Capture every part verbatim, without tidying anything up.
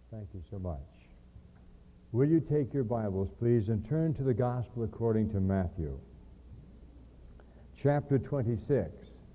Thank you so much. Will you take your Bibles, please, and turn to the Gospel according to Matthew, chapter twenty-six.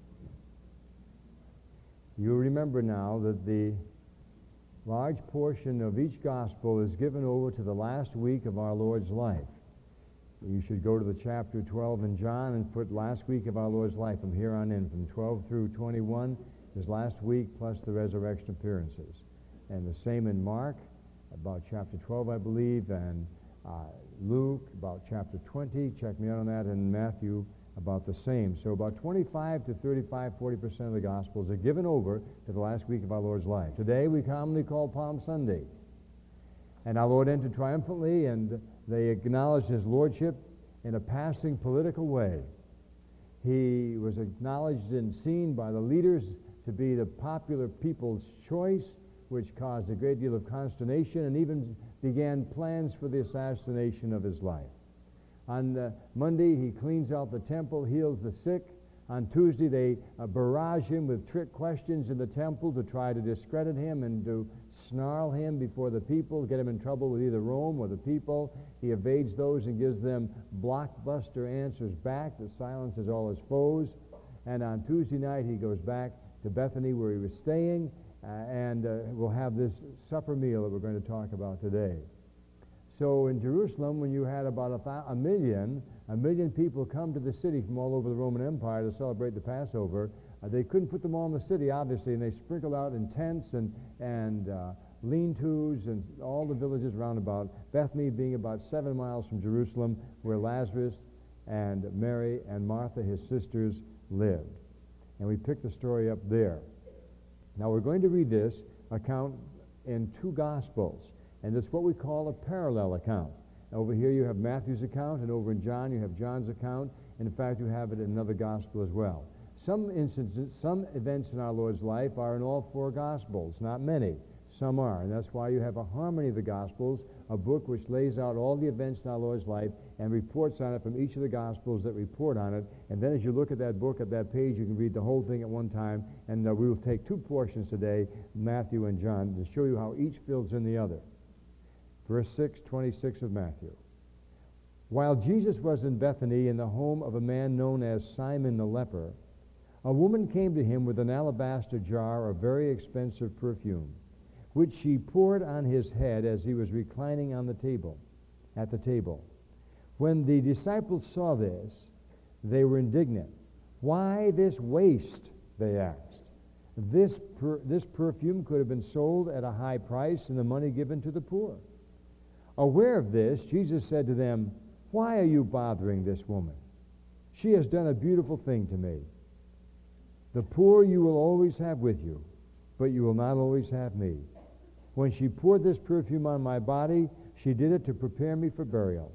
You remember now that the large portion of each Gospel is given over to the last week of our Lord's life. You should go to the chapter twelve in John and put last week of our Lord's life from here on in, from twelve through twenty-one, is last week plus the resurrection appearances. And the same in Mark, about chapter twelve, I believe, and uh, Luke, about chapter twenty. Check me out on that. And Matthew, about the same. So about twenty-five to thirty-five, forty percent of the Gospels are given over to the last week of our Lord's life. Today we commonly call Palm Sunday. And our Lord entered triumphantly, and they acknowledged his lordship in a passing political way. He was acknowledged and seen by the leaders to be the popular people's choice, which caused a great deal of consternation and even began plans for the assassination of his life. On uh, Monday, he cleans out the temple, heals the sick. On Tuesday, they uh, barrage him with trick questions in the temple to try to discredit him and to snarl him before the people, get him in trouble with either Rome or the people. He evades those and gives them blockbuster answers back that silences all his foes. And on Tuesday night, he goes back to Bethany where he was staying, uh, and uh, we'll have this supper meal that we're going to talk about today. So in Jerusalem, when you had about a, th- a million, a million people come to the city from all over the Roman Empire to celebrate the Passover, uh, they couldn't put them all in the city, obviously, and they sprinkled out in tents and, and uh, lean-tos and all the villages round about, Bethany being about seven miles from Jerusalem, where Lazarus and Mary and Martha, his sisters, lived. And we picked the story up there. Now we're going to read this account in two Gospels. And it's what we call a parallel account. Over here you have Matthew's account, and over in John you have John's account, and in fact you have it in another gospel as well. Some instances, some events in our Lord's life are in all four Gospels, not many. Some are, and that's why you have a harmony of the Gospels, a book which lays out all the events in our Lord's life and reports on it from each of the Gospels that report on it. And then as you look at that book, at that page, you can read the whole thing at one time, and uh, we will take two portions today, Matthew and John, to show you how each fills in the other. Verse six, twenty-six of Matthew. While Jesus was in Bethany in the home of a man known as Simon the leper, a woman came to him with an alabaster jar of very expensive perfume, which she poured on his head as he was reclining on the table, at the table. When the disciples saw this, they were indignant. Why this waste, they asked. This, per, this perfume could have been sold at a high price and the money given to the poor. Aware of this, Jesus said to them, "Why are you bothering this woman? She has done a beautiful thing to me. The poor you will always have with you, but you will not always have me. When she poured this perfume on my body, she did it to prepare me for burial.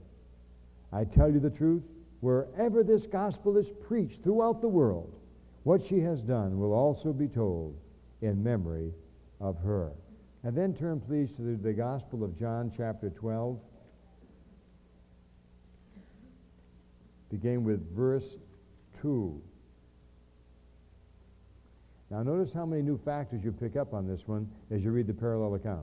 I tell you the truth, wherever this gospel is preached throughout the world, what she has done will also be told in memory of her." And then turn, please, to the, the Gospel of John, chapter twelve. Begin with verse two. Now notice how many new factors you pick up on this one as you read the parallel account.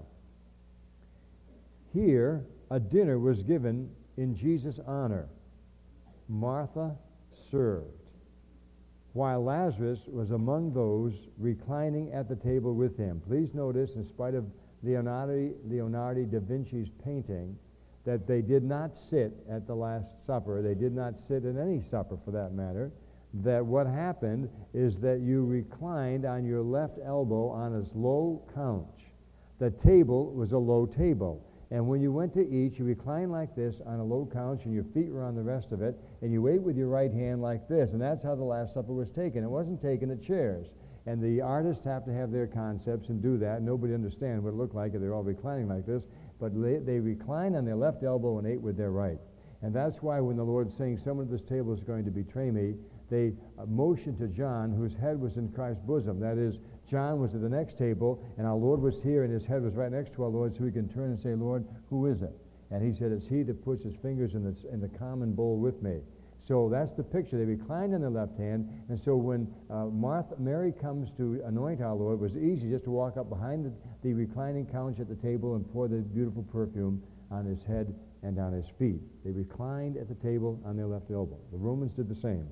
Here, a dinner was given in Jesus' honor. Martha served, while Lazarus was among those reclining at the table with him. Please notice, in spite of Leonardo, Leonardo da Vinci's painting, that they did not sit at the Last Supper. They did not sit at any supper, for that matter. That what happened is that you reclined on your left elbow on a low couch. The table was a low table. And when you went to eat, you reclined like this on a low couch, and your feet were on the rest of it, and you ate with your right hand like this. And that's how the Last Supper was taken. It wasn't taken at chairs. And the artists have to have their concepts and do that. Nobody understands what it looked like if they're all reclining like this. But they, they reclined on their left elbow and ate with their right. And that's why when the Lord's saying, "Someone at this table is going to betray me," they uh, motioned to John, whose head was in Christ's bosom. That is, John was at the next table, and our Lord was here, and his head was right next to our Lord, so he can turn and say, "Lord, who is it?" And he said, "It's he that puts his fingers in the, in the common bowl with me." So that's the picture. They reclined on their left hand, and so when uh, Martha, Mary comes to anoint our Lord, it was easy just to walk up behind the, the reclining couch at the table and pour the beautiful perfume on his head and on his feet. They reclined at the table on their left elbow. The Romans did the same.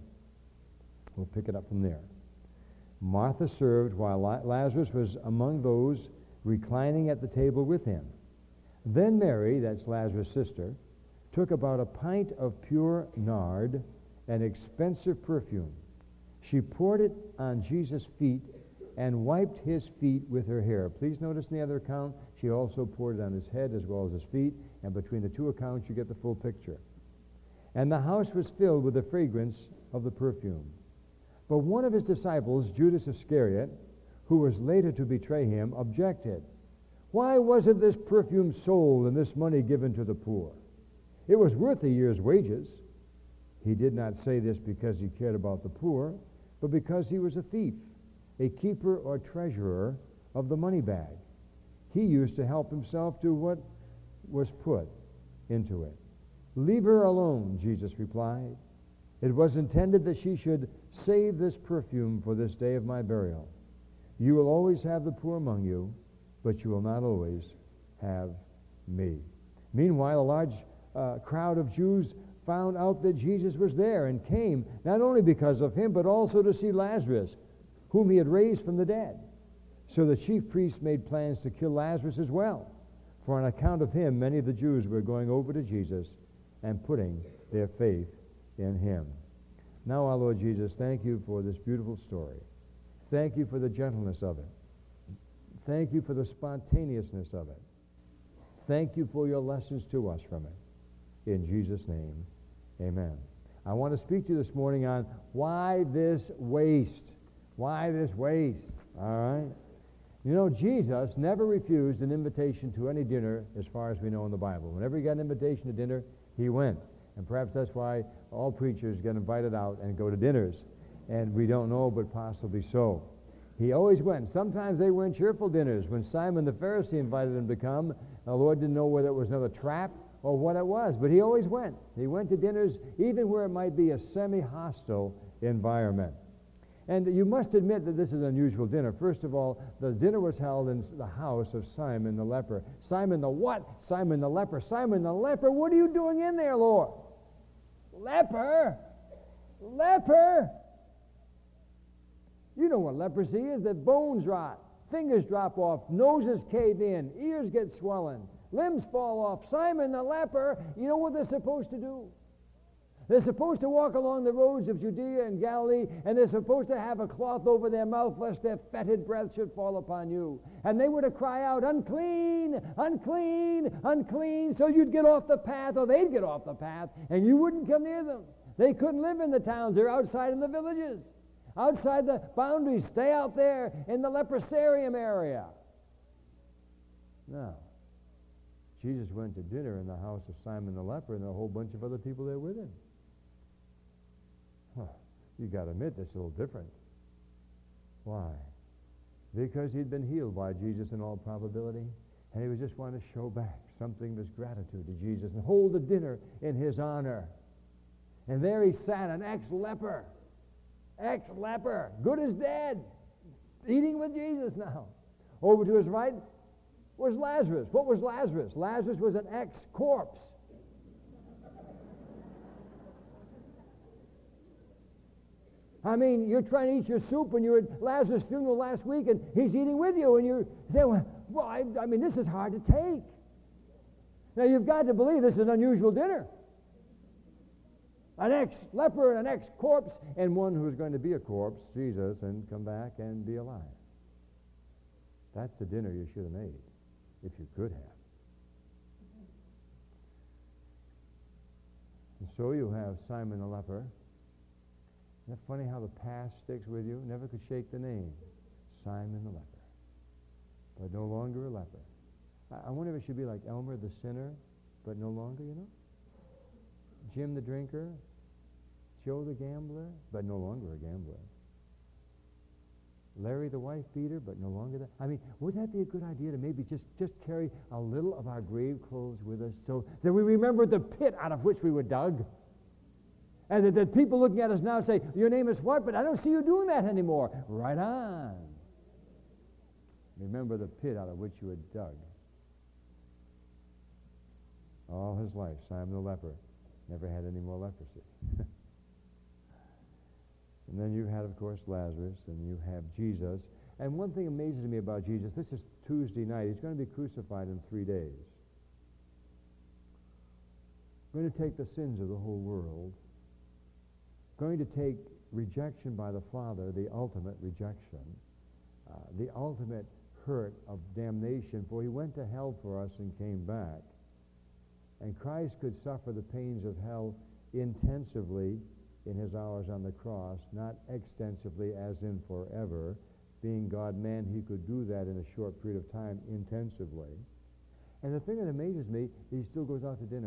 We'll pick it up from there. Martha served while Lazarus was among those reclining at the table with him. Then Mary, that's Lazarus' sister, took about a pint of pure nard, an expensive perfume. She poured it on Jesus' feet and wiped his feet with her hair. Please notice in the other account, she also poured it on his head as well as his feet, and between the two accounts you get the full picture. And the house was filled with the fragrance of the perfume. But one of his disciples, Judas Iscariot, who was later to betray him, objected. Why wasn't this perfume sold and this money given to the poor? It was worth a year's wages. He did not say this because he cared about the poor, but because he was a thief, a keeper or treasurer of the money bag. He used to help himself to what was put into it. Leave her alone, Jesus replied. It was intended that she should save this perfume for this day of my burial. You will always have the poor among you, but you will not always have me. Meanwhile, a large uh, crowd of Jews found out that Jesus was there and came not only because of him, but also to see Lazarus, whom he had raised from the dead. So the chief priests made plans to kill Lazarus as well. For on account of him, many of the Jews were going over to Jesus and putting their faith in him. Now, our Lord Jesus, thank you for this beautiful story. Thank you for the gentleness of it. Thank you for the spontaneousness of it. Thank you for your lessons to us from it. In Jesus' name, amen. I want to speak to you this morning on why this waste. Why this waste? All right? You know, Jesus never refused an invitation to any dinner as far as we know in the Bible. Whenever he got an invitation to dinner, he went. And perhaps that's why all preachers get invited out and go to dinners. And we don't know, but possibly so. He always went. Sometimes they went cheerful dinners. When Simon the Pharisee invited him to come, the Lord didn't know whether it was another trap or what it was, but he always went. He went to dinners even where it might be a semi-hostile environment. And you must admit that this is an unusual dinner. First of all, the dinner was held in the house of Simon the leper. Simon the what? Simon the leper. Simon the leper, what are you doing in there, Lord? Leper? Leper? You know what leprosy is, that bones rot, fingers drop off, noses cave in, ears get swollen, limbs fall off. Simon the leper, you know what they're supposed to do? They're supposed to walk along the roads of Judea and Galilee, and they're supposed to have a cloth over their mouth lest their fetid breath should fall upon you. And they were to cry out, unclean, unclean, unclean, so you'd get off the path, or they'd get off the path, and you wouldn't come near them. They couldn't live in the towns. They're outside in the villages, outside the boundaries. Stay out there in the leprosarium area. Now, Jesus went to dinner in the house of Simon the leper, and a whole bunch of other people there with him. Huh. You got to admit this is a little different. Why? Because he'd been healed by Jesus in all probability, and he was just wanting to show back something of his gratitude to Jesus and hold a dinner in his honor. And there he sat, an ex-leper, ex-leper, good as dead, eating with Jesus now. Over to his right was Lazarus. What was Lazarus? Lazarus was an ex-corpse. I mean, you're trying to eat your soup and you're at Lazarus' funeral last week and he's eating with you and you're saying, well, well I, I mean, this is hard to take. Now, you've got to believe this is an unusual dinner. An ex-leper and an ex-corpse and one who's going to be a corpse, Jesus, and come back and be alive. That's the dinner you should have made, if you could have. And so you have Simon the leper. Isn't it funny how the past sticks with you? Never could shake the name. Simon the leper. But no longer a leper. I, I wonder if it should be like Elmer the sinner, but no longer, you know? Jim the drinker, Joe the gambler, but no longer a gambler. Larry the wife beater, but no longer that. I mean, would that be a good idea to maybe just, just carry a little of our grave clothes with us so that we remember the pit out of which we were dug? And that the people looking at us now say, your name is what? But I don't see you doing that anymore. Right on. Remember the pit out of which you had dug. All his life, Simon the leper never had any more leprosy. And then you had, of course, Lazarus, and you have Jesus. And one thing amazes me about Jesus, this is Tuesday night. He's going to be crucified in three days. Going to take the sins of the whole world. Going to take rejection by the Father, the ultimate rejection, uh, the ultimate hurt of damnation, for he went to hell for us and came back. And Christ could suffer the pains of hell intensively in his hours on the cross, not extensively as in forever. Being God-man, he could do that in a short period of time intensively. And the thing that amazes me, he still goes out to dinner.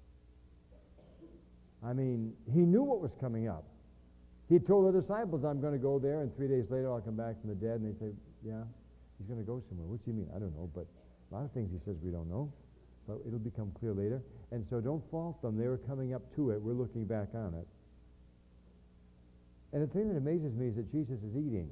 I mean, he knew what was coming up. He told the disciples, I'm going to go there, and three days later I'll come back from the dead. And they say, yeah, he's going to go somewhere. What's he mean? I don't know, but a lot of things he says we don't know. But it'll become clear later. And so don't fault them. They were coming up to it. We're looking back on it. And the thing that amazes me is that Jesus is eating.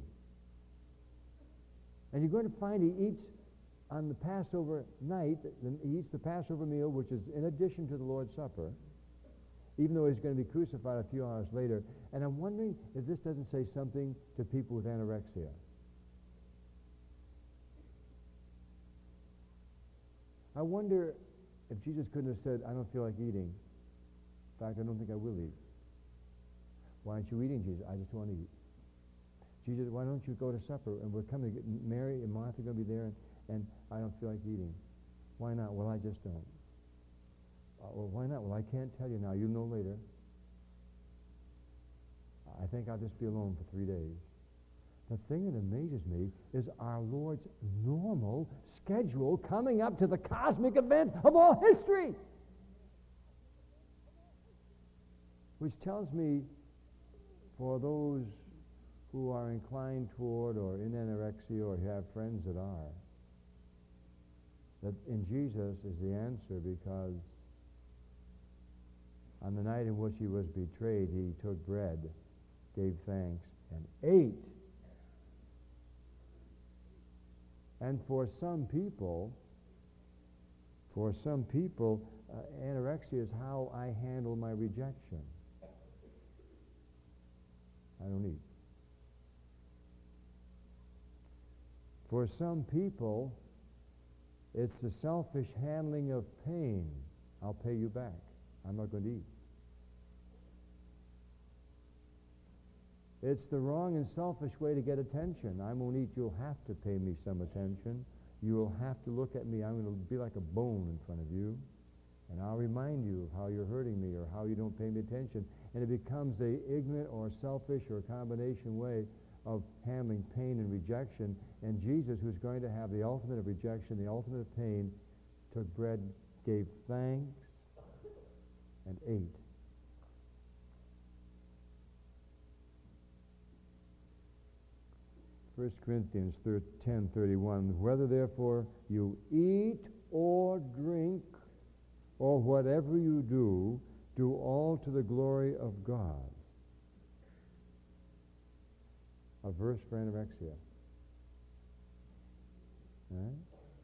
And you're going to find he eats on the Passover night, he eats the Passover meal, which is in addition to the Lord's Supper, even though he's going to be crucified a few hours later. And I'm wondering if this doesn't say something to people with anorexia. I wonder if Jesus couldn't have said, I don't feel like eating. In fact, I don't think I will eat. Why aren't you eating, Jesus? I just want to eat. Jesus, why don't you go to supper? And we're coming. Mary and Martha are going to be there, and, and I don't feel like eating. Why not? Well, I just don't. Uh, well, why not? Well, I can't tell you now. You'll know later. I think I'll just be alone for three days. The thing that amazes me is our Lord's normal schedule coming up to the cosmic event of all history. Which tells me, for those who are inclined toward or in anorexia or have friends that are, that in Jesus is the answer, because on the night in which he was betrayed, he took bread, gave thanks, and ate. And for some people, for some people, uh, anorexia is how I handle my rejection. I don't eat. For some people, it's the selfish handling of pain. I'll pay you back. I'm not going to eat. It's the wrong and selfish way to get attention. I won't eat. You'll have to pay me some attention. You will have to look at me. I'm going to be like a bone in front of you. And I'll remind you of how you're hurting me or how you don't pay me attention. And it becomes a ignorant or selfish or a combination way of handling pain and rejection. And Jesus, who's going to have the ultimate of rejection, the ultimate of pain, took bread, gave thanks, and ate. First Corinthians ten thirty-one, whether therefore you eat or drink or whatever you do, do all to the glory of God. A verse for anorexia. Right?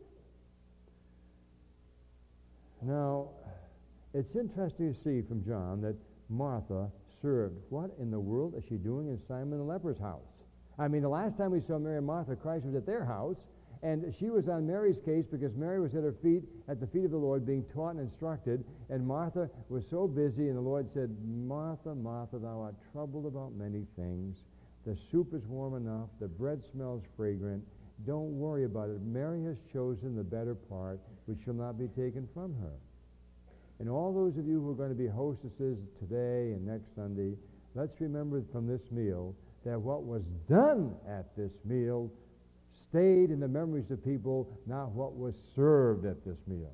Now, it's interesting to see from John that Martha served. What in the world is she doing in Simon the leper's house? I mean, the last time we saw Mary and Martha, Christ was at their house, and she was on Mary's case because Mary was at her feet, at the feet of the Lord, being taught and instructed, and Martha was so busy, and the Lord said, Martha, Martha, thou art troubled about many things. The soup is warm enough. The bread smells fragrant. Don't worry about it. Mary has chosen the better part, which shall not be taken from her. And all those of you who are going to be hostesses today and next Sunday, let's remember from this meal that what was done at this meal stayed in the memories of people, not what was served at this meal.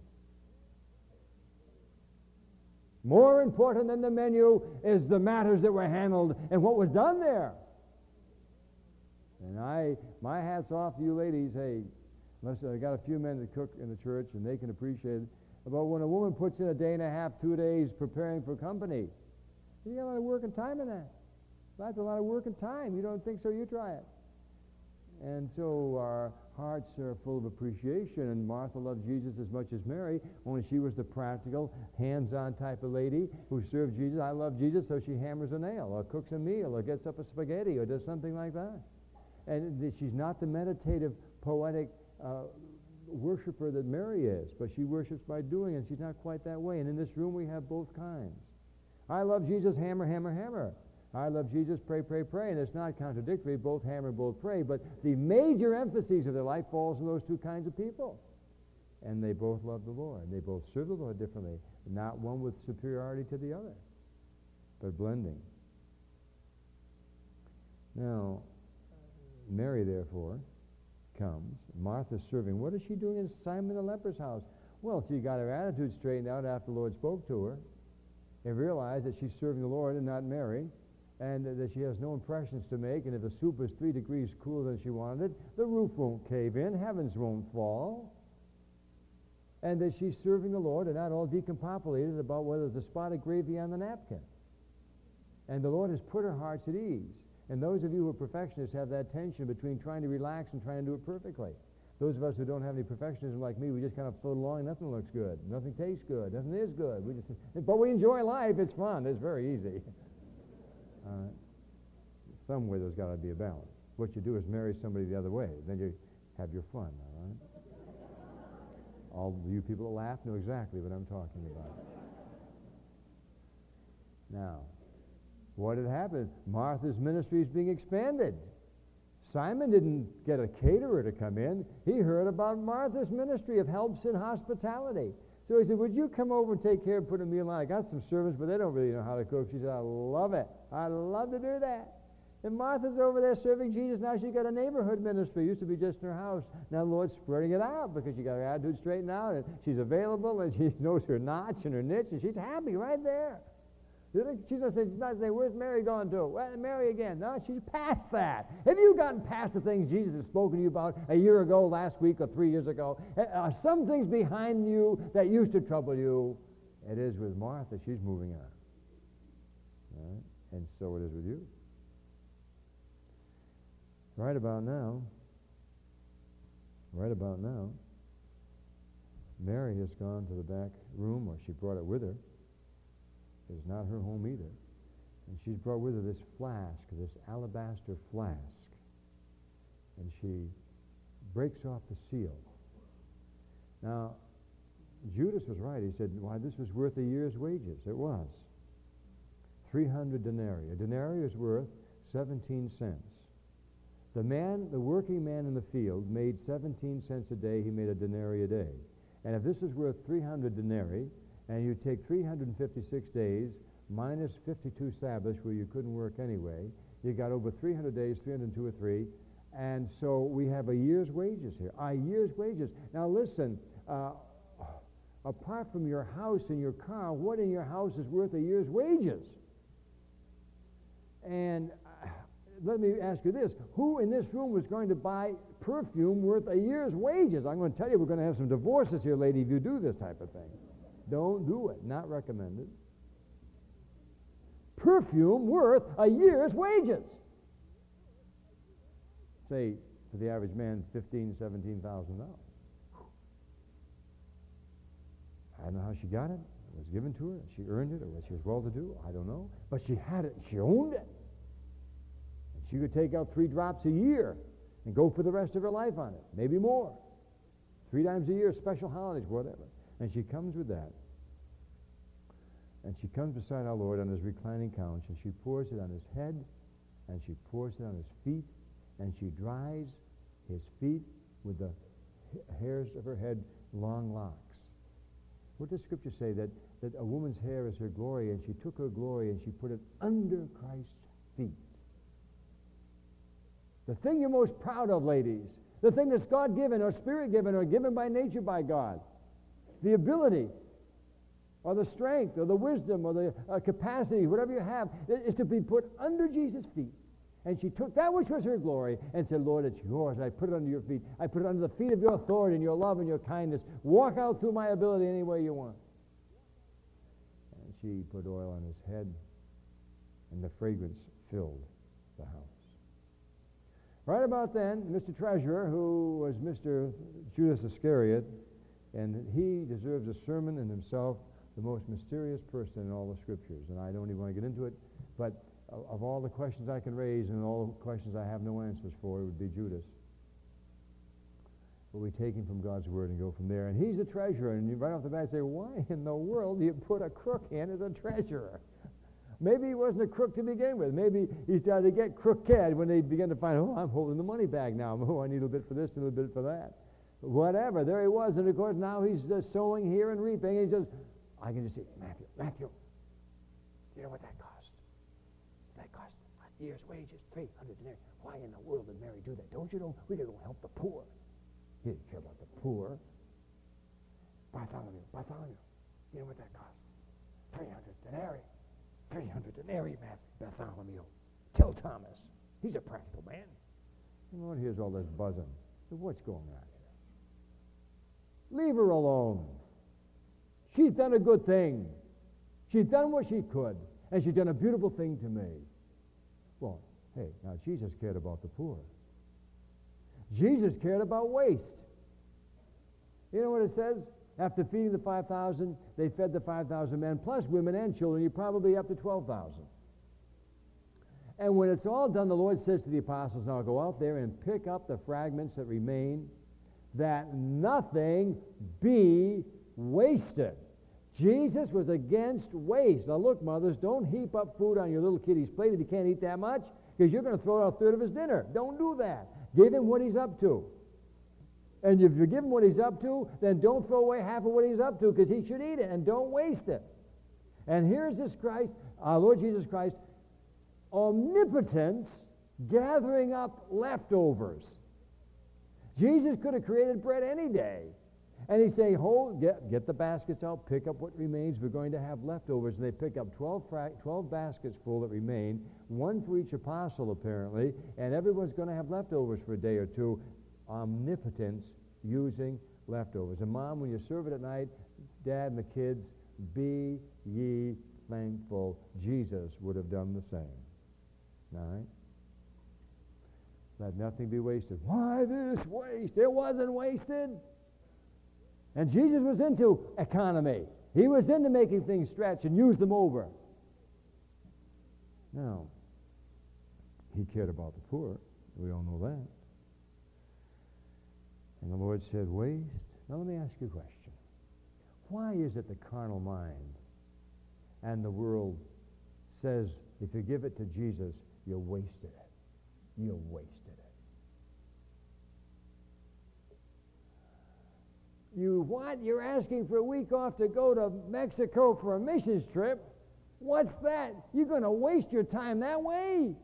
More important than the menu is the matters that were handled and what was done there. And I, my hat's off to you ladies. Hey, listen, I got a few men that cook in the church, and they can appreciate it. But when a woman puts in a day and a half, two days preparing for company, You got a lot of work and time in that. That's a lot of work and time. You don't think so? You try it. And so our hearts are full of appreciation, and Martha loved Jesus as much as Mary, only she was the practical, hands-on type of lady who served Jesus. I love Jesus, so she hammers a nail, or cooks a meal, or gets up a spaghetti, or does something like that. And th- she's not the meditative, poetic uh, worshiper that Mary is, but she worships by doing, and she's not quite that way. And in this room we have both kinds. I love Jesus, hammer, hammer, hammer. I love Jesus, pray, pray, pray. And it's not contradictory. Both hammer, both pray. But the major emphasis of their life falls on those two kinds of people. And they both love the Lord. They both serve the Lord differently. Not one with superiority to the other, but blending. Now, Mary, therefore, comes. Martha's serving. What is she doing in Simon the leper's house? Well, she got her attitude straightened out after the Lord spoke to her and realized that she's serving the Lord and not Mary, and that she has no impressions to make, and if the soup is three degrees cooler than she wanted it, the roof won't cave in, heavens won't fall, and that she's serving the Lord and not all decompopulated about whether there's a spot of gravy on the napkin. And the Lord has put her hearts at ease. And those of you who are perfectionists have that tension between trying to relax and trying to do it perfectly. Those of us who don't have any perfectionism like me, we just kind of float along and nothing looks good. Nothing tastes good. Nothing is good. We just, but we enjoy life. It's fun. It's very easy. Uh, somewhere there's got to be a balance. What you do is marry somebody the other way. Then you have your fun, all right? All you people that laugh know exactly what I'm talking about. Now, what had happened? Martha's ministry is being expanded. Simon didn't get a caterer to come in. He heard about Martha's ministry of helps in hospitality. So he said, would you come over and take care and put a meal on? I got some servants, but they don't really know how to cook. She said, I love it. I love to do that. And Martha's over there serving Jesus. Now she's got a neighborhood ministry. It used to be just in her house. Now the Lord's spreading it out because she got her attitude straightened out, and she's available, and she knows her notch and her niche, and she's happy right there. She's not saying, she's not saying, where's Mary going to? Well, Mary again. No, she's past that. Have you gotten past the things Jesus has spoken to you about a year ago, last week, or three years ago? Are some things behind you that used to trouble you? It is with Martha. She's moving on. All right? And so it is with you. Right about now, right about now, Mary has gone to the back room, or she brought it with her. It's not her home either. And she's brought with her this flask, this alabaster flask. And she breaks off the seal. Now, Judas was right. He said, why, this was worth a year's wages. It was. three hundred denarii. A denarii is worth seventeen cents. The man, the working man in the field, made seventeen cents a day. He made a denarii a day. And if this was worth three hundred denarii, and you take three hundred fifty-six days minus fifty-two Sabbaths where you couldn't work anyway, you got over three hundred days, three hundred two or three, and so we have a year's wages here, a year's wages. Now listen, uh, apart from your house and your car, what in your house is worth a year's wages? And uh, let me ask you this, who in this room was going to buy perfume worth a year's wages? I'm going to tell you we're going to have some divorces here, lady, if you do this type of thing. Don't do it. Not recommended. Perfume worth a year's wages. Say, for the average man, fifteen thousand dollars, seventeen thousand dollars. I don't know how she got it. It was given to her. She earned it, or she was well-to-do. I don't know. But she had it. She owned it. And she could take out three drops a year and go for the rest of her life on it. Maybe more. Three times a year, special holidays, whatever. And she comes with that. And she comes beside our Lord on his reclining couch, and she pours it on his head, and she pours it on his feet, and she dries his feet with the hairs of her head, long locks. What does Scripture say? That, that a woman's hair is her glory, and she took her glory and she put it under Christ's feet. The thing you're most proud of, ladies, the thing that's God-given or Spirit-given or given by nature by God, the ability or the strength or the wisdom or the uh, capacity, whatever you have, is to be put under Jesus' feet. And she took that which was her glory and said, Lord, it's yours. And I put it under your feet. I put it under the feet of your authority and your love and your kindness. Walk out through my ability any way you want. And she put oil on his head and the fragrance filled the house. Right about then, Mister Treasurer, who was Mister Judas Iscariot, and he deserves a sermon in himself, the most mysterious person in all the Scriptures. And I don't even want to get into it, but of all the questions I can raise and all the questions I have no answers for, it would be Judas. But we take him from God's Word and go from there. And he's the treasurer, and you right off the bat say, why in the world do you put a crook in as a treasurer? Maybe he wasn't a crook to begin with. Maybe he started to get crooked when they began to find, oh, I'm holding the money bag now. Oh, I need a little bit for this and a little bit for that. Whatever. There he was. And, of course, now he's uh, sowing here and reaping. And he says, I can just say, Matthew, Matthew, you know what that cost? That cost a year's wages, three hundred denarii. Why in the world did Mary do that? Don't you know? We got to go help the poor. He didn't care about the poor. Bartholomew, Bartholomew, you know what that cost? three hundred denarii. three hundred denarii, Bartholomew. Tell Thomas. He's a practical man. And the Lord hears all this buzzing. So what's going on here? Leave her alone. She's done a good thing. She's done what she could. And she's done a beautiful thing to me. Well, hey, now Jesus cared about the poor. Jesus cared about waste. You know what it says? After feeding the five thousand, they fed the five thousand men, plus women and children. You're probably up to twelve thousand. And when it's all done, the Lord says to the apostles, now go out there and pick up the fragments that remain, that nothing be wasted. Jesus was against waste. Now look, mothers, don't heap up food on your little kid's plate if he can't eat that much, because you're going to throw out a third of his dinner. Don't do that. Give him what he's up to. And if you give him what he's up to, then don't throw away half of what he's up to, because he should eat it, and don't waste it. And here's this Christ, our Lord Jesus Christ, omnipotence, gathering up leftovers. Jesus could have created bread any day. And he'd say, hold, get, get the baskets out, pick up what remains. We're going to have leftovers. And they pick up twelve, fra- twelve baskets full that remain, one for each apostle apparently, and everyone's going to have leftovers for a day or two. Omnipotence using leftovers. And Mom, when you serve it at night, Dad and the kids, be ye thankful. Jesus would have done the same. All right? Let nothing be wasted. Why this waste? It wasn't wasted. And Jesus was into economy. He was into making things stretch and use them over. Now, he cared about the poor. We all know that. And the Lord said, waste? Now let me ask you a question. Why is it the carnal mind and the world says, if you give it to Jesus, you wasted it. You wasted it. You what? You're asking for a week off to go to Mexico for a missions trip? What's that? You're going to waste your time that way?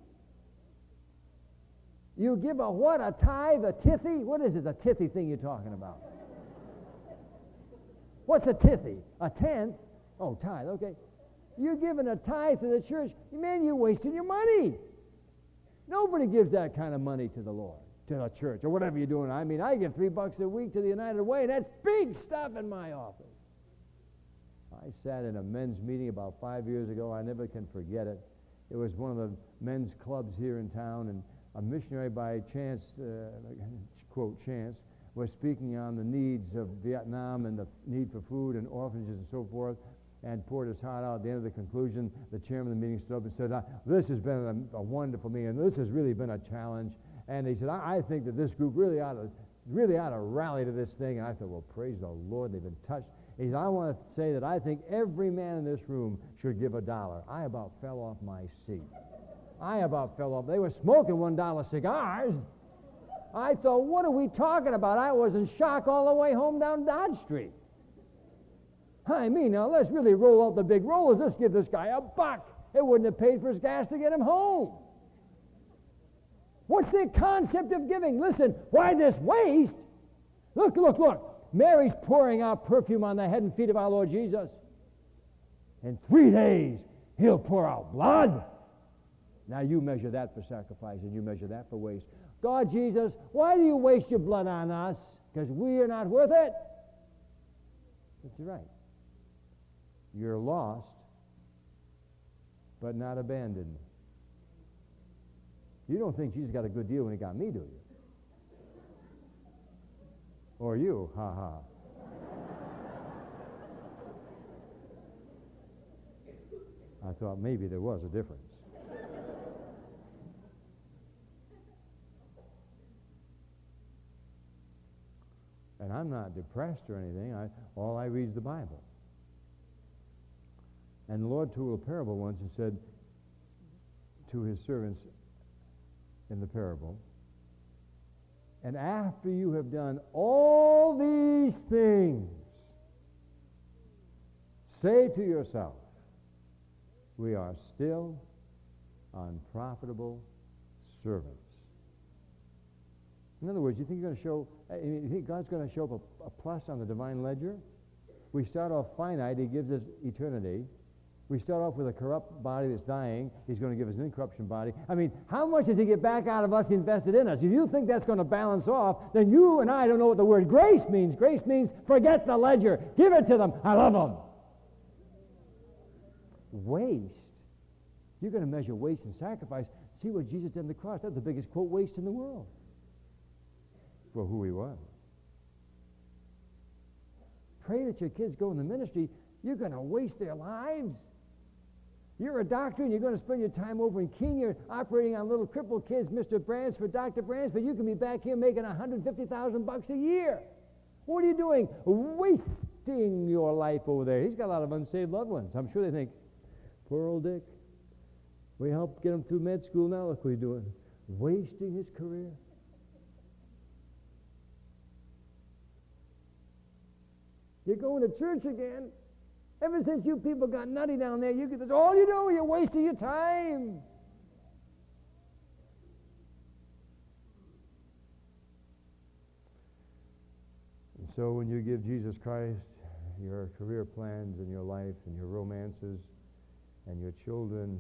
You give a what? A tithe? A tithy? What is it, a tithy thing you're talking about? What's a tithy? A tenth? Oh, tithe, okay. You're giving a tithe to the church. Man, you're wasting your money. Nobody gives that kind of money to the Lord, to the church, or whatever you're doing. I mean, I give three bucks a week to the United Way, and that's big stuff in my office. I sat in a men's meeting about five years ago. I never can forget it. It was one of the men's clubs here in town, and a missionary by chance, uh, quote, chance, was speaking on the needs of Vietnam and the need for food and orphanages and so forth, and poured his heart out. At the end of the conclusion, the chairman of the meeting stood up and said, this has been a, a wonderful meeting, and this has really been a challenge. And he said, I, I think that this group really ought to really ought to rally to this thing. And I thought, well, praise the Lord, they've been touched. He said, I want to say that I think every man in this room should give a dollar. I about fell off my seat. I about fell off. They were smoking one dollar cigars. I thought, what are we talking about? I was in shock all the way home down Dodge Street. I mean, now let's really roll out the big rollers. Let's give this guy a buck. It wouldn't have paid for his gas to get him home. What's the concept of giving? Listen, why this waste? Look, look, look. Mary's pouring out perfume on the head and feet of our Lord Jesus. In three days, he'll pour out blood. Now you measure that for sacrifice, and you measure that for waste. God, Jesus, why do you waste your blood on us? Because we are not worth it? That's right. You're lost but not abandoned. You don't think Jesus got a good deal when he got me, do you? Or you, ha ha. I thought maybe there was a difference. And I'm not depressed or anything. I, all I read is the Bible. And the Lord told a parable once and said to his servants in the parable, and after you have done all these things, say to yourself, we are still unprofitable servants. In other words, you think you're going to show, you think God's going to show up a, a plus on the divine ledger? We start off finite. He gives us eternity. We start off with a corrupt body that's dying. He's going to give us an incorruption body. I mean, how much does he get back out of us invested in us? If you think that's going to balance off, then you and I don't know what the word grace means. Grace means forget the ledger. Give it to them. I love them. Waste. You're going to measure waste and sacrifice. See what Jesus did on the cross. That's the biggest, quote, waste in the world for who he was. Pray that your kids go in the ministry. You're going to waste their lives. You're a doctor and you're going to spend your time over in Kenya operating on little crippled kids, Mister Bransford, Doctor Bransford. You can be back here making one hundred fifty thousand bucks a year. What are you doing? Wasting your life over there. He's got a lot of unsaved loved ones. I'm sure they think, poor old Dick. We helped get him through med school. Now look what he's doing. Wasting his career. You're going to church again. Ever since you people got nutty down there, you get this, all you do, you're wasting your time. And so when you give Jesus Christ your career plans and your life and your romances and your children,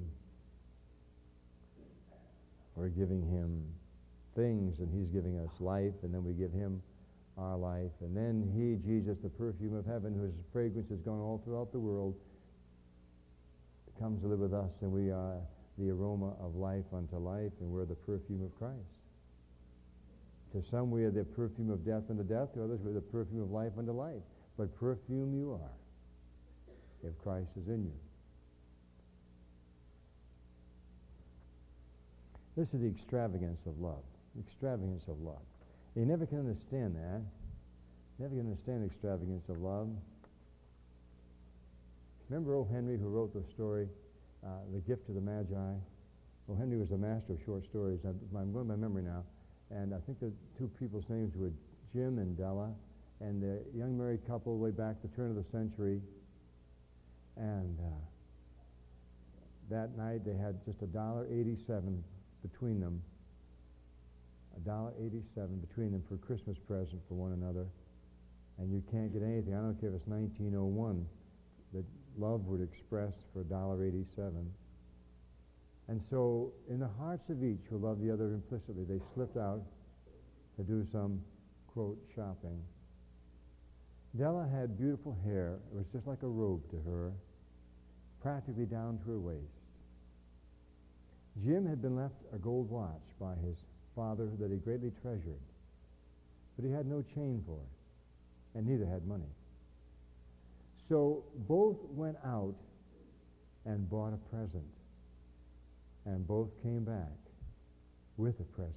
we're giving him things, and he's giving us life, and then we give him our life. And then he, Jesus, the perfume of heaven, whose fragrance has gone all throughout the world, comes to live with us, and we are the aroma of life unto life, and we're the perfume of Christ. To some we are the perfume of death unto death, to others we're the perfume of life unto life. But perfume you are, if Christ is in you. This is the extravagance of love. Extravagance of love. You never can understand that. You never can understand the extravagance of love. Remember O. Henry, who wrote the story, uh, The Gift of the Magi? O. Henry was a master of short stories. I'm going by memory now. And I think the two people's names were Jim and Della. And the young married couple way back the turn of the century. And uh, that night they had just a dollar eighty-seven between them. a dollar eighty-seven between them for a Christmas present for one another. And you can't get anything. I don't care if it's nineteen oh one that love would express for a dollar eighty-seven. And so in the hearts of each who loved the other implicitly, they slipped out to do some, quote, shopping. Della had beautiful hair. It was just like a robe to her, practically down to her waist. Jim had been left a gold watch by his father that he greatly treasured, but he had no chain for it, and neither had money. So both went out and bought a present, and both came back with a present.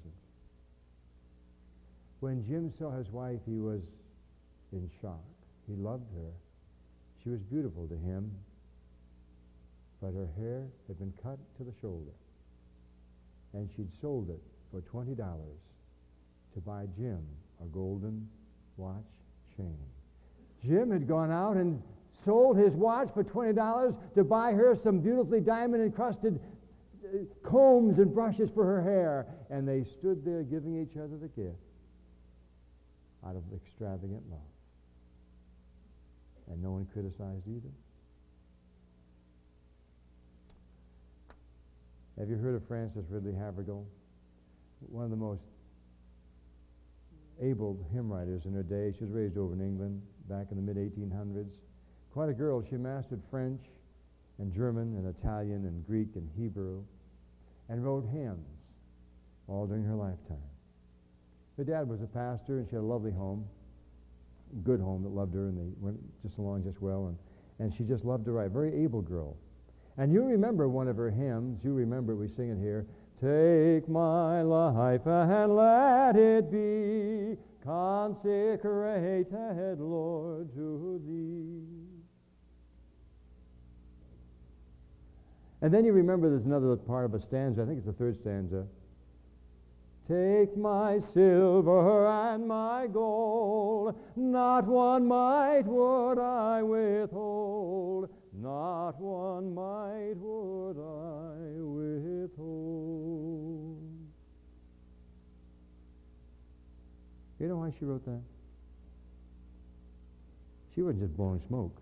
When Jim saw his wife, he was in shock. He loved her. She was beautiful to him, but her hair had been cut to the shoulder, and she'd sold it for twenty dollars to buy Jim a golden watch chain. Jim had gone out and sold his watch for twenty dollars to buy her some beautifully diamond-encrusted uh, combs and brushes for her hair, and they stood there giving each other the gift out of extravagant love. And no one criticized either. Have you heard of Frances Ridley Havergal? One of the most able hymn writers in her day. She was raised over in England back in the mid eighteen hundreds. Quite a girl. She mastered French and German and Italian and Greek and Hebrew, and wrote hymns all during her lifetime. Her dad was a pastor, and she had a lovely home, good home that loved her, and they went just along just well, and, and she just loved to write. Very able girl. And you remember one of her hymns. You remember, we sing it here. Take my life and let it be consecrated, Lord, to Thee. And then you remember there's another part of a stanza. I think it's the third stanza. Take my silver and my gold, not one mite would I withhold, not one mite would I withhold. You know why she wrote that? She wasn't just blowing smoke.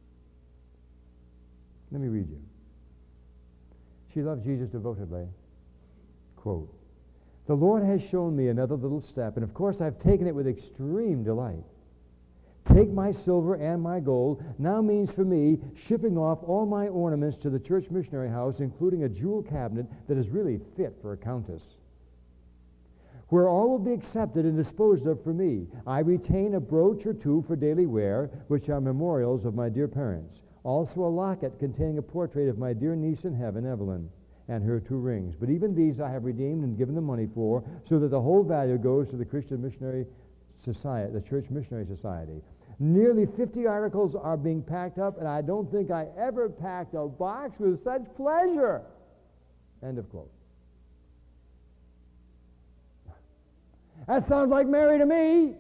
Let me read you. She loved Jesus devotedly. Quote, the Lord has shown me another little step, and of course I've taken it with extreme delight. Take my silver and my gold now means for me shipping off all my ornaments to the church missionary house, including a jewel cabinet that is really fit for a countess, where all will be accepted and disposed of for me. I retain a brooch or two for daily wear, which are memorials of my dear parents. Also a locket containing a portrait of my dear niece in heaven, Evelyn, and her two rings. But even these I have redeemed and given the money for, so that the whole value goes to the Christian Missionary Society, the Church Missionary Society. Nearly fifty articles are being packed up, and I don't think I ever packed a box with such pleasure. End of quote. That sounds like Mary to me.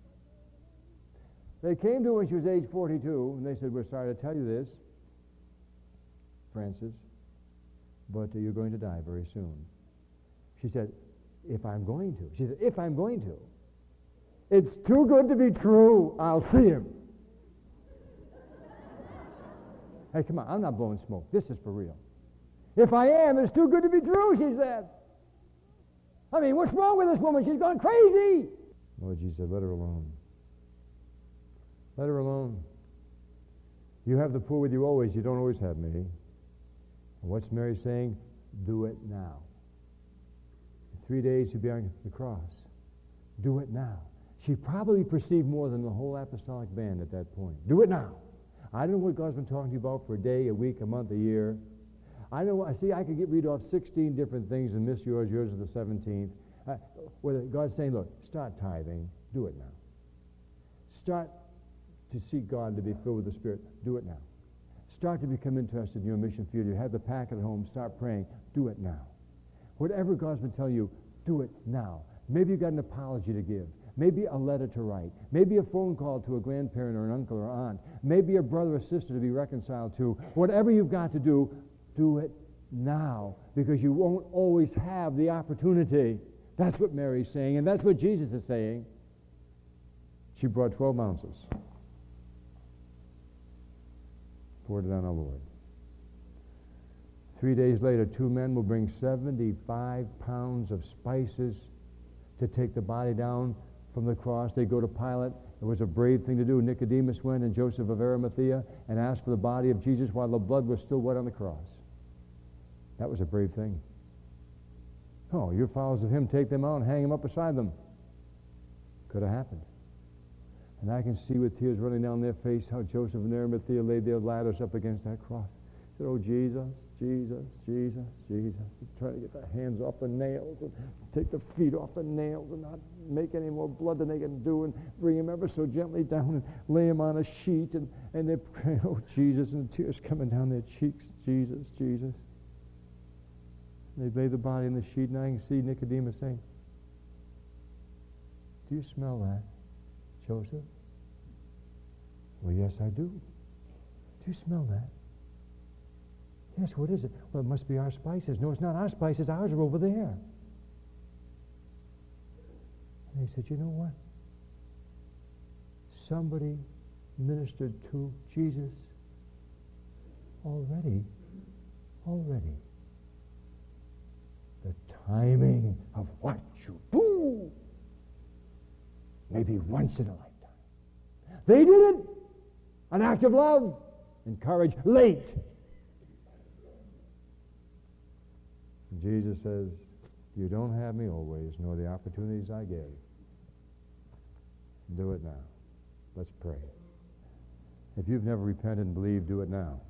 They came to her when she was age forty-two, and they said, we're sorry to tell you this, Francis, but uh, you're going to die very soon. She said, if I'm going to. She said, if I'm going to. It's too good to be true. I'll see him. Hey, come on, I'm not blowing smoke. This is for real. If I am, it's too good to be true, she said. I mean, what's wrong with this woman? She's gone crazy. Lord Jesus said, let her alone. Let her alone. You have the poor with you always. You don't always have me. And what's Mary saying? Do it now. In three days you'll be on the cross. Do it now. She probably perceived more than the whole apostolic band at that point. Do it now. I don't know what God's been talking to you about for a day, a week, a month, a year. I know. I see. I could get read off sixteen different things and miss yours. Yours is the seventeenth. Uh, whether God's saying, look, start tithing. Do it now. Start to seek God, to be filled with the Spirit. Do it now. Start to become interested in your mission field. You have the packet at home. Start praying. Do it now. Whatever God's been telling you, do it now. Maybe you've got an apology to give. Maybe a letter to write. Maybe a phone call to a grandparent or an uncle or aunt. Maybe a brother or sister to be reconciled to. Whatever you've got to do, do it now, because you won't always have the opportunity. That's what Mary's saying, and that's what Jesus is saying. She brought twelve ounces. Poured it on our Lord. Three days later, two men will bring seventy-five pounds of spices to take the body down from the cross. They go to Pilate. It was a brave thing to do. Nicodemus went, and Joseph of Arimathea, and asked for the body of Jesus while the blood was still wet on the cross. That was a brave thing. Oh, your followers of him, take them out and hang them up beside them. Could have happened. And I can see with tears running down their face how Joseph and Arimathea laid their ladders up against that cross. Said, oh, Jesus, Jesus, Jesus, Jesus. Trying to get the hands off the nails and take the feet off the nails and not make any more blood than they can do, and bring him ever so gently down and lay him on a sheet. And, and they pray, oh, Jesus, and the tears coming down their cheeks. Jesus, Jesus. They lay the body in the sheet, and I can see Nicodemus saying, do you smell that, Joseph? Well, yes, I do. Do you smell that? Yes, what is it? Well, it must be our spices. No, it's not our spices. Ours are over there. And he said, you know what? Somebody ministered to Jesus already. Already. The timing of what you do maybe once in a lifetime. They did it. An act of love and courage late. Jesus says, you don't have me always, nor the opportunities I give. Do it now. Let's pray. If you've never repented and believed, do it now.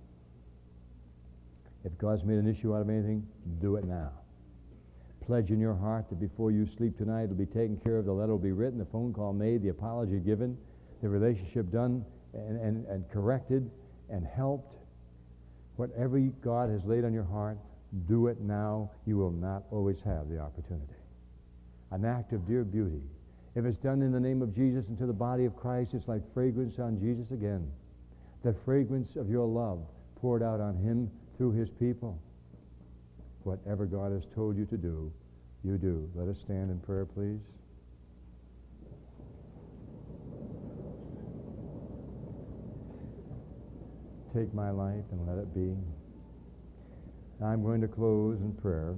If God's made an issue out of anything, do it now. Pledge in your heart that before you sleep tonight, it'll be taken care of, the letter will be written, the phone call made, the apology given, the relationship done and, and, and corrected and helped. Whatever God has laid on your heart, do it now. You will not always have the opportunity. An act of dear beauty. If it's done in the name of Jesus into the body of Christ, it's like fragrance on Jesus again. The fragrance of your love poured out on him through his people. Whatever God has told you to do, you do. Let us stand in prayer, please. Take my life and let it be. I'm going to close in prayer.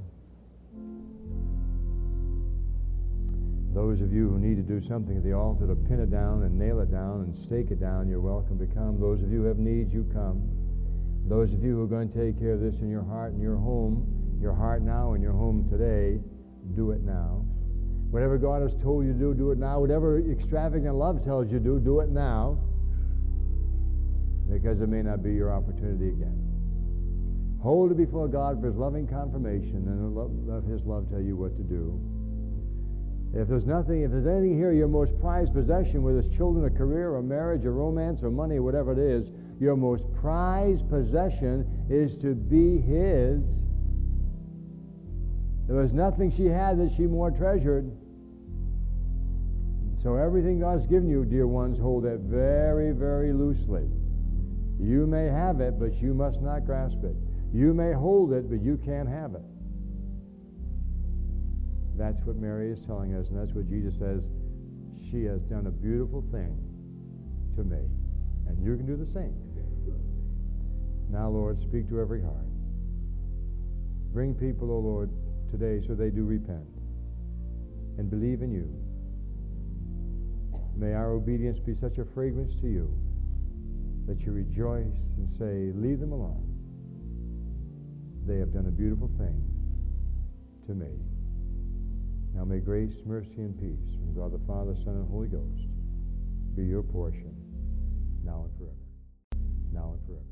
Those of you who need to do something at the altar to pin it down and nail it down and stake it down, you're welcome to come. Those of you who have needs, you come. Those of you who are going to take care of this in your heart and your home, your heart now and your home today, do it now. Whatever God has told you to do, do it now. Whatever extravagant love tells you to do, do it now. Because it may not be your opportunity again. Hold it before God for his loving confirmation, and let his love tell you what to do. If there's nothing, if there's anything here, your most prized possession, whether it's children, a career, or marriage, or romance, or money, or whatever it is, your most prized possession is to be his. There was nothing she had that she more treasured. So everything God's given you, dear ones, hold it very, very loosely. You may have it, but you must not grasp it. You may hold it, but you can't have it. That's what Mary is telling us, and that's what Jesus says. She has done a beautiful thing to me, and you can do the same. Now, Lord, speak to every heart. Bring people, O Lord, today so they do repent and believe in you. May our obedience be such a fragrance to you that you rejoice and say, leave them alone. They have done a beautiful thing to me. Now may grace, mercy, and peace from God the Father, Son, and Holy Ghost be your portion now and forever. Now and forever.